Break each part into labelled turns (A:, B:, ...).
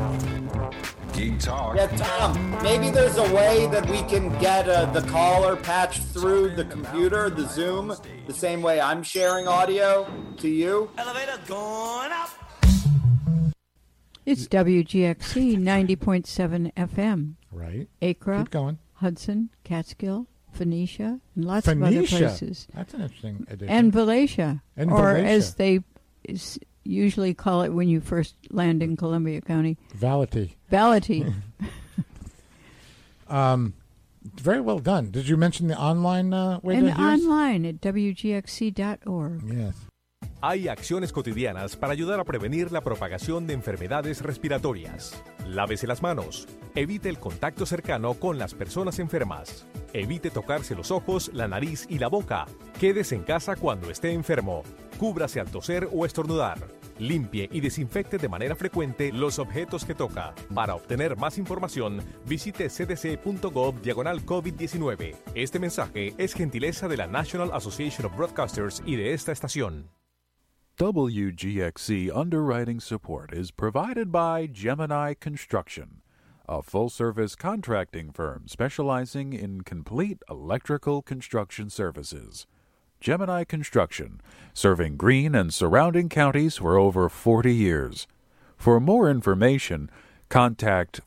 A: Geek Talk.
B: Yeah, Tom, maybe there's a way that we can get the caller patched through the computer, the Zoom, the same way I'm sharing audio to you.
C: Elevator going up.
D: It's WGXC 90.7 FM.
E: Right.
D: Acre,
E: Keep going.
D: Hudson, Catskill, Phoenicia, and lots of other places.
E: That's an interesting addition.
D: And Valatia.
E: And
D: or
E: Valatia.
D: as they usually call it when you first land in Columbia County.
E: Valatie. Very well done. Did you mention the online way to
D: And
E: use?
D: online at WGXC.org.
E: Yes.
F: Hay acciones cotidianas para ayudar a prevenir la propagación de enfermedades respiratorias. Lávese las manos. Evite el contacto cercano con las personas enfermas. Evite tocarse los ojos, la nariz y la boca. Quédese en casa cuando esté enfermo. Cúbrase al toser o estornudar. Limpie y desinfecte de manera frecuente los objetos que toca. Para obtener más información, visite cdc.gov/COVID-19. Este mensaje es gentileza de la National Association of Broadcasters y de esta estación.
G: WGXC underwriting support is provided by Gemini Construction, a full-service contracting firm specializing in complete electrical construction services. Gemini Construction, serving Greene and surrounding counties for over 40 years. For more information, contact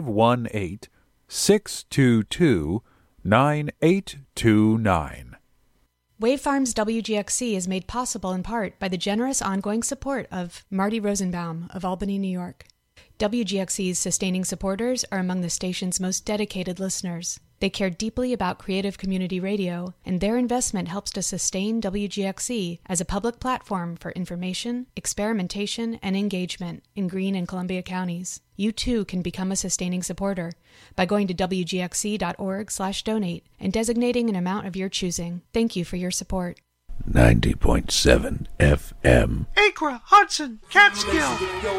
G: 518-622-9829.
H: Wave Farms WGXC is made possible in part by the generous ongoing support of Marty Rosenbaum of Albany, New York. WGXC's sustaining supporters are among the station's most dedicated listeners. They care deeply about creative community radio, and their investment helps to sustain WGXC as a public platform for information, experimentation, and engagement in Greene and Columbia counties. You too can become a sustaining supporter by going to WGXC.org/donate and designating an amount of your choosing. Thank you for your support.
I: 90.7 FM.
C: Acre, Hudson, Catskill.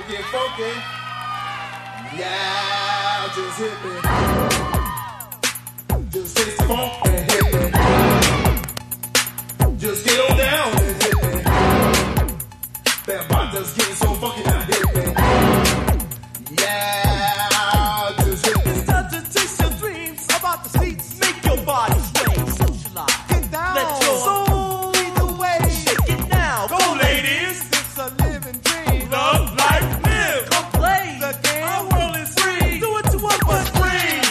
J: Yeah, just hit me. Just hit the funk and hit me. Just get on down and hit me. That bot just getting so funky now, hit me. Yeah, just hit me.
C: It's time to chase your dreams about the seats. Make your body sway, socialize. Get down. Let your soul lead the way. Shake it now. Go, ladies. It's a living dream. Love, life, live. Come play the game. Our world is free. Do what you want, but free.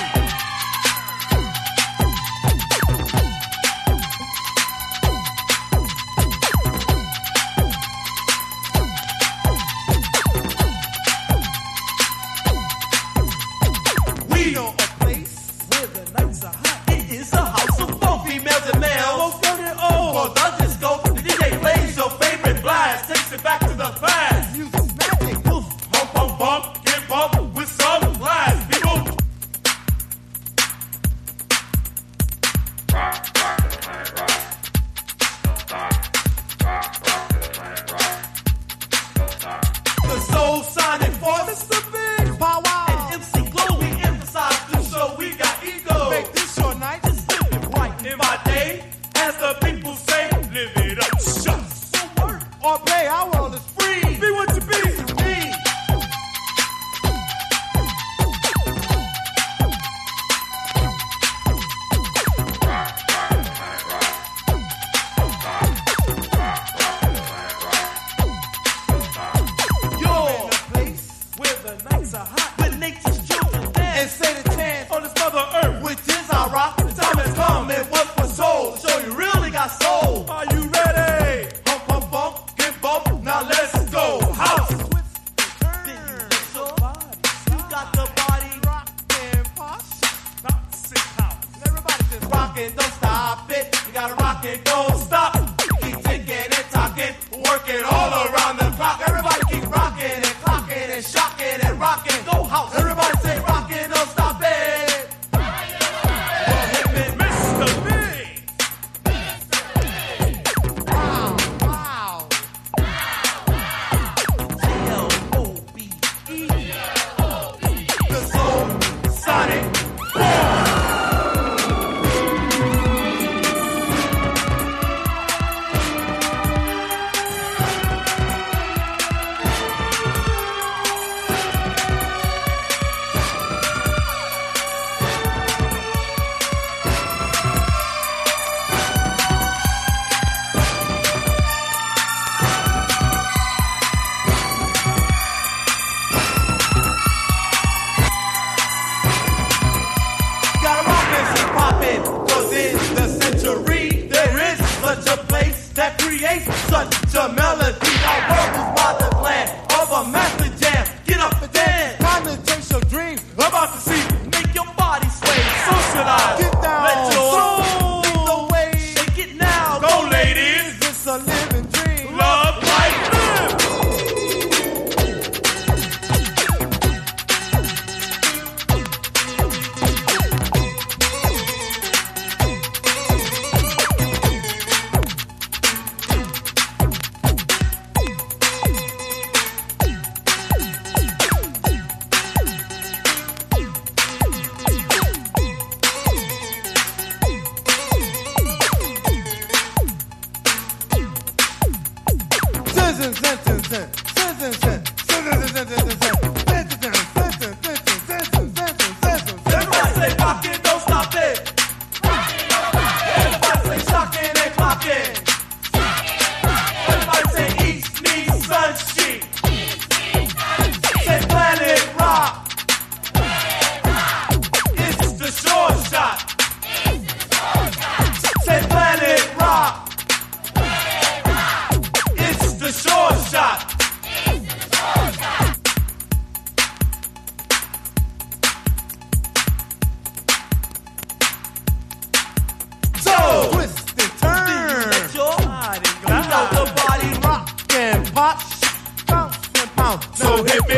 C: We know a place where the nights are hot. It is a house of funk, females and males. Both young and old. For the disco, the DJ plays your favorite blast. Takes it back to the past. Music's magic. Woof, hump, hump, bump, get bump with some class. People. The soul sonic force, the big power, and MC Glow. We emphasize the show. We got ego. Make this your night. Just live it right in my day, as the people say, live it up. Shut. So work or play. Our world is free. Be what you be. Me. You're in a place where the nights are hot, where nature's children dance and say the chant on this mother earth, which is our rock. The time has come and work for soul. Show you really got soul. Are you ready? Pump, pump, bump, get bump. Now let's go. House. Then you let your body. You got the body rockin' posh. Toxic house. Everybody just rockin', don't stop it. You gotta rock it, don't stop. Keep ticking and talking, working all around the clock. Everybody keep rocking and clocking and shocking and rocking. Go house. Everybody say rockin', don't stop it. Well, hit me, Mr. Big. Wow. G-L-O-B-E. The Soul Sonic your melody. Our world is by the plan of a master jam. Get up and dance. Time to chase your dreams. About to see. Make your body sway. Socialize. Get down. Let your soul lead the way. Shake it now. Go, ladies. It's a living dream. Love, life, live. Everybody say rock it, don't stop it. Everybody say shock it and clock it. Everybody say east meets sun sheet. Say planet rock. It's the short shot. Say planet rock. It's the short shot. So twist and turn. Let your body go. You know the body rock and pop, bounce and pound. So hit me.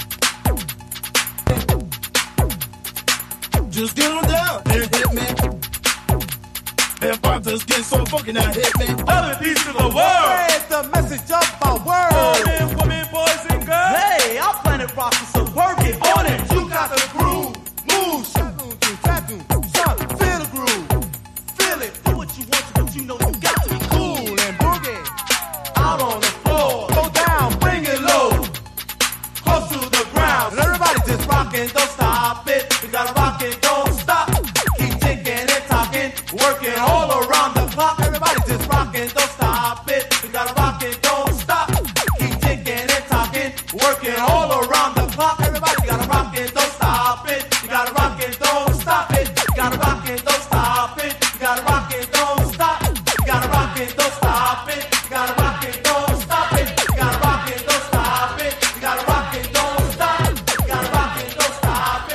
J: Just get on down and hit me. Vampires get so funky now, hit me.
C: Other piece of the world. Spread the message of our world. Men, women, boys, and girls. Hey, our planet rock is so work it on it. You got the groove. Move, shadow, tattoo, son, feel the groove. Feel it, do what you want to, but you know you got to be cool and boogie. Out on the floor, go down, bring it low, close to the ground. And everybody just rockin', don't stop it. You gotta rock it, don't stop. Keep ticking and talking, working all around the clock. Everybody just rockin', don't stop it. You gotta rock it, don't stop. Keep ticking and talking, working all around the clock. Everybody gotta rock it, don't stop it. You gotta rock it, don't stop it. You gotta rock it, don't stop it. You gotta rock it, don't stop. You gotta rock it, don't stop it. You gotta rock it, don't stop it. You gotta rock it, don't stop it. You gotta rock it, don't stop. You gotta rock it, don't stop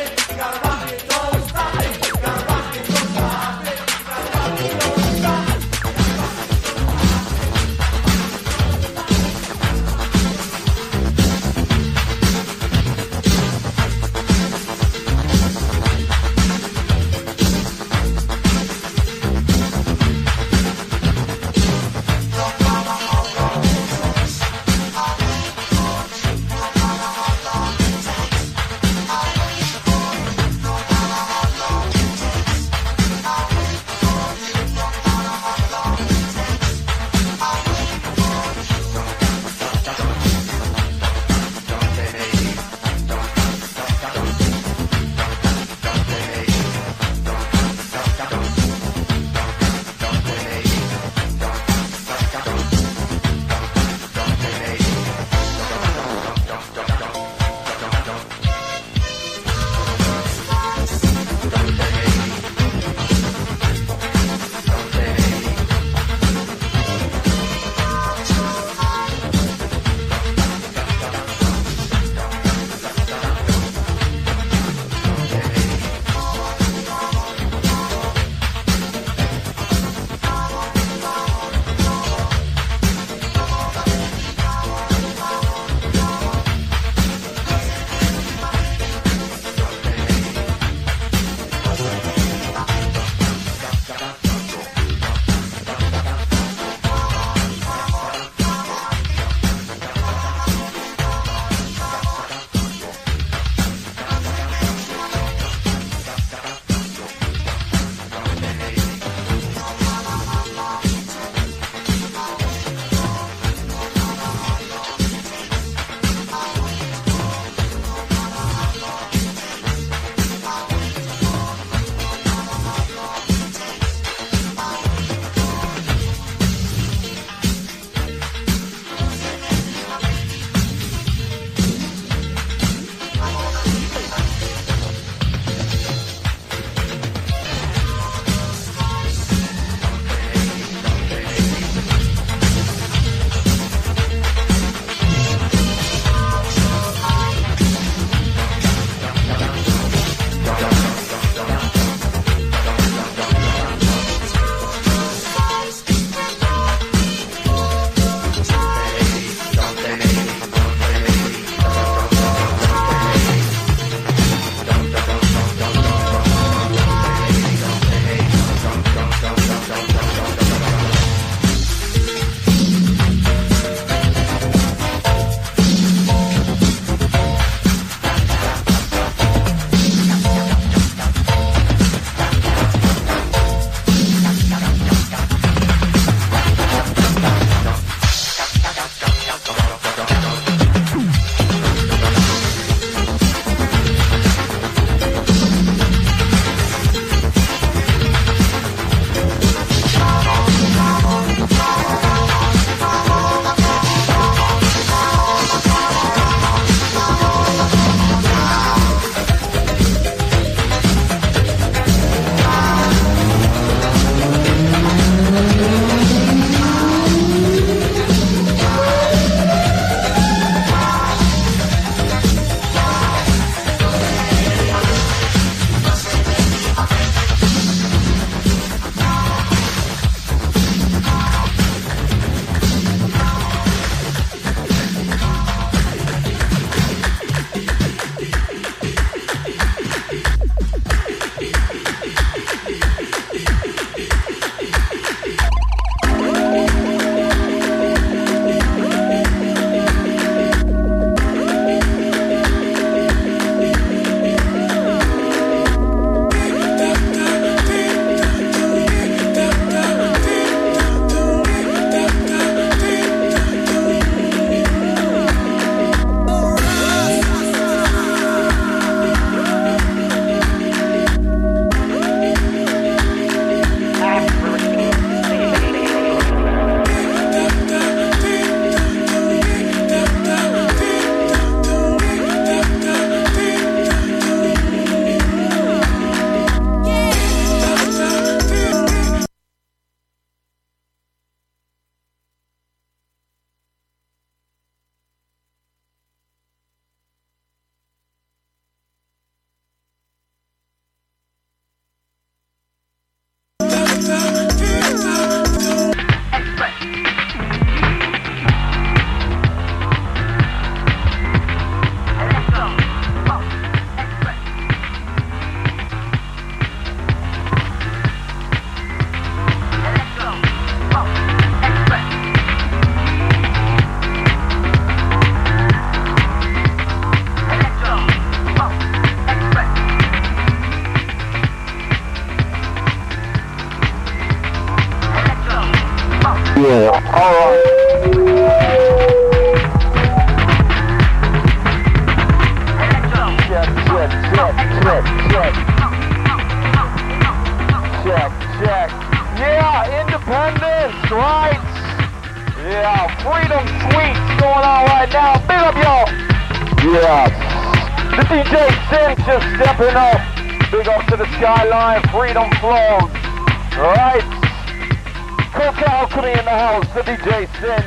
A: Check. Yeah, independence, right? Yeah, freedom sweets going on right now. Big up, y'all. Yeah. The DJ Sin just stepping up. Big up to the skyline, freedom flows. Right. Coke Alchemy in the house, the DJ Sin.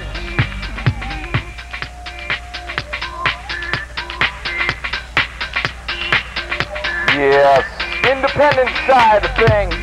A: Yes, independent side of things.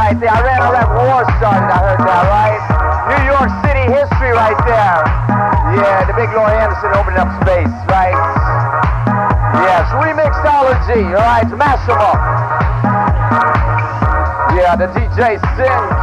A: right there. Iran-Iraq war started, I heard that, right? New York City history right there. Yeah, the big Laurie Anderson opening up space, right? Yes, remixology, all right, Massimo. Yeah, the DJ sings.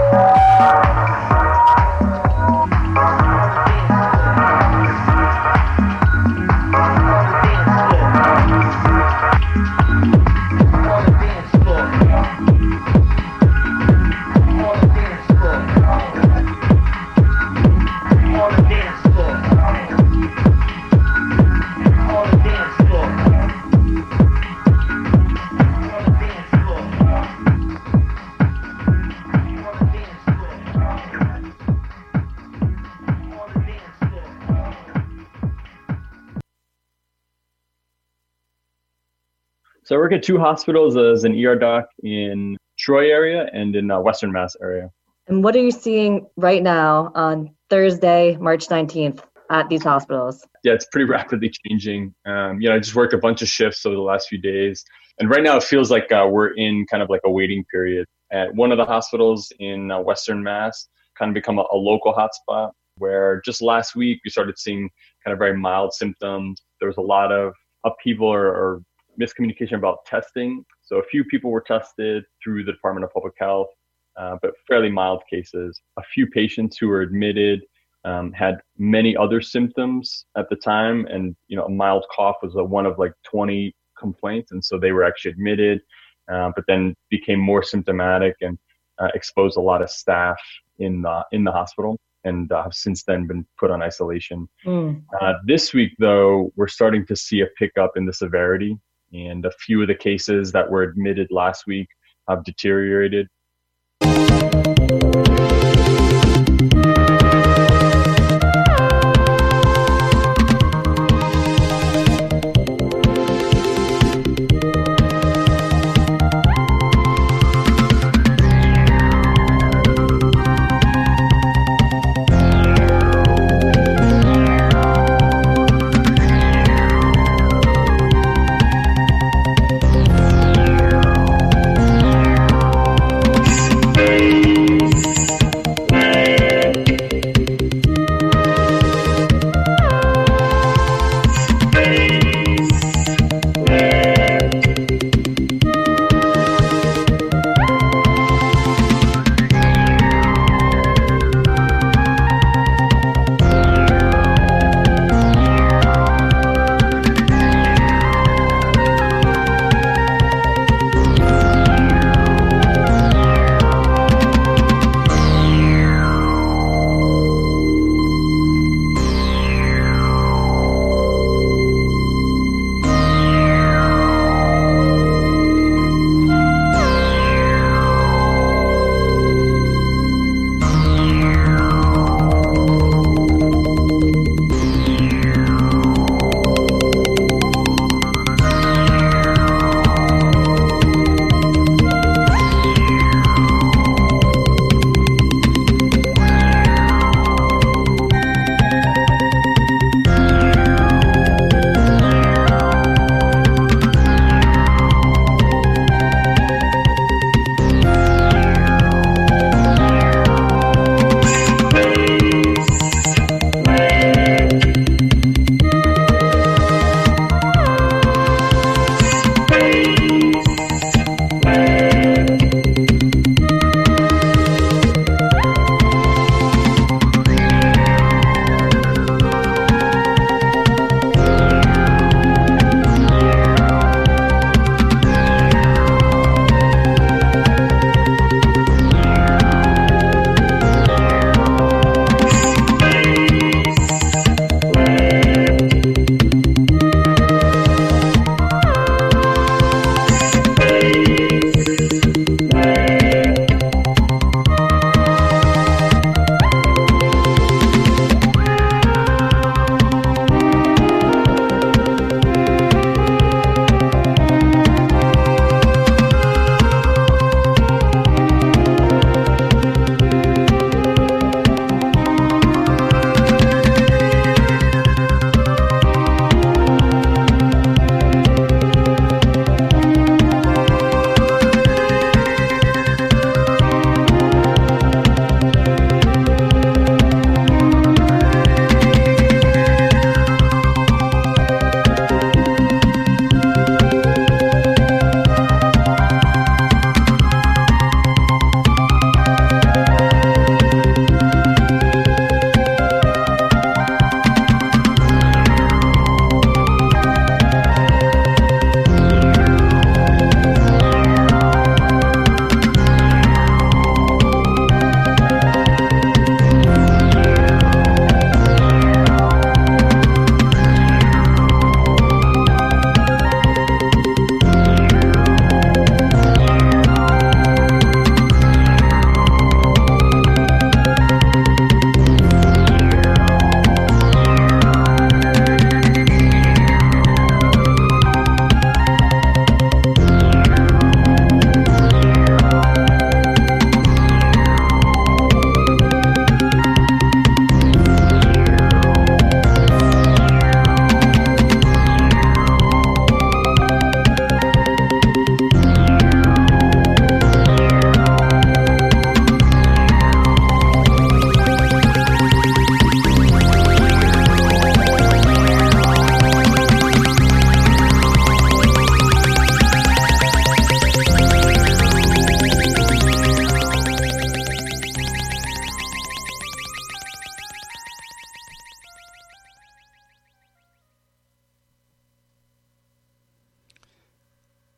K: So I work at two hospitals as an ER doc in Troy area and in Western Mass area.
L: And what are you seeing right now on Thursday, March 19th at these hospitals?
K: Yeah, it's pretty rapidly changing. I just worked a bunch of shifts over the last few days. And right now it feels like we're in kind of like a waiting period. At one of the hospitals in Western Mass, kind of become a local hotspot where just last week we started seeing kind of very mild symptoms. There was a lot of upheaval or miscommunication about testing. So a few people were tested through the Department of Public Health, but fairly mild cases. A few patients who were admitted had many other symptoms at the time. And, a mild cough was one of like 20 complaints. And so they were actually admitted, but then became more symptomatic and exposed a lot of staff in the hospital and have since then been put on isolation. This week, though, we're starting to see a pickup in the severity. And a few of the cases that were admitted last week have deteriorated.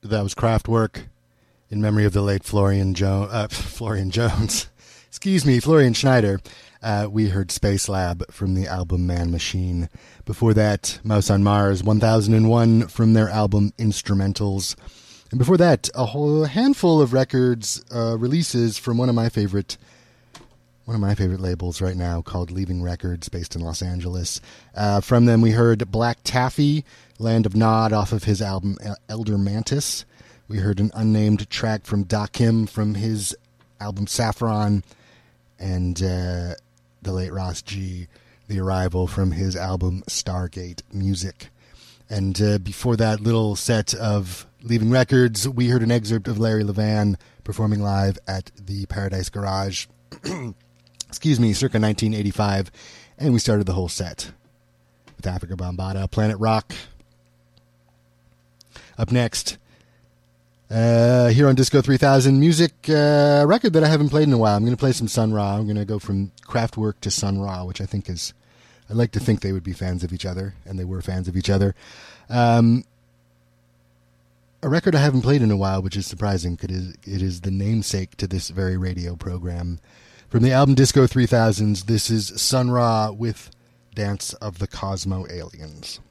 M: That was Kraftwerk in memory of the late Florian Jones. Excuse me, Florian Schneider. We heard Space Lab from the album Man Machine. Before that, Mouse on Mars, 1001 from their album Instrumentals. And before that, a whole handful of records, releases from one of my favorite labels right now called Leaving Records, based in Los Angeles. From them, we heard Black Taffy, Land of Nod, off of his album Elder Mantis. We heard an unnamed track from Dakim from his album Saffron, and the late Ross G, The Arrival, from his album Stargate Music. And before that little set of Leaving Records, we heard an excerpt of Larry Levan performing live at the Paradise Garage, excuse me, circa 1985, and we started the whole set with Africa Bambaataa, Planet Rock. Up next, here on Disco 3000 Music, record that I haven't played in a while. I'm going to play some Sun Ra. I'm going to go from Kraftwerk to Sun Ra, which I think is, I'd like to think they would be fans of each other, and they were fans of each other. A record I haven't played in a while, which is surprising, because it is the namesake to this very radio program. From the album Disco 3000s, this is Sun Ra with Dance of the Cosmo Aliens.